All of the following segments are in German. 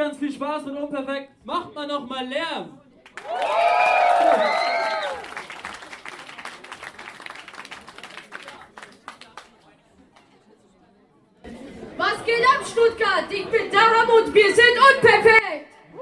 ganz viel Spaß mit Unperfekt. Macht mal noch mal Lärm. Was geht ab, Stuttgart? Ich bin Daham und wir sind unperfekt.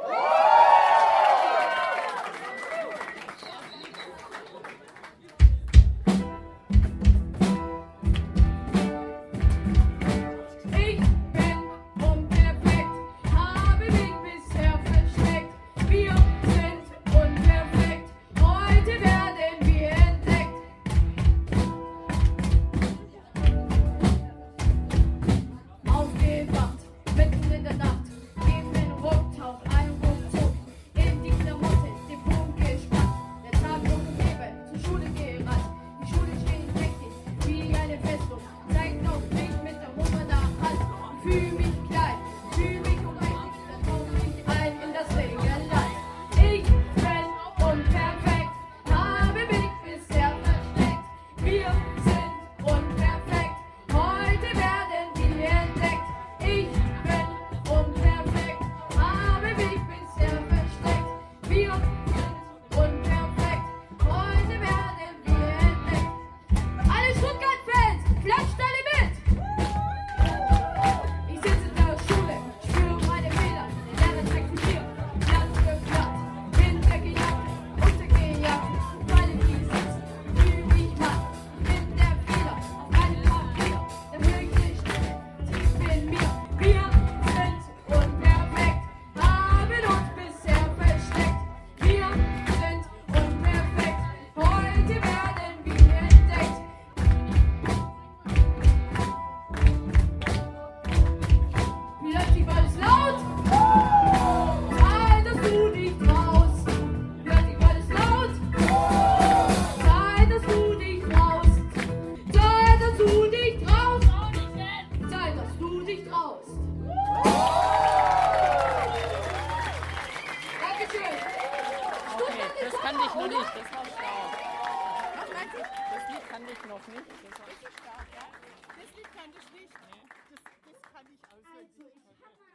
Das kannte ich noch nicht, das war stark. Das Lied kannte ich noch nicht. Das war richtig stark, ja? Das Lied kannte ich nicht. Nee. Das kannte ich auswendig.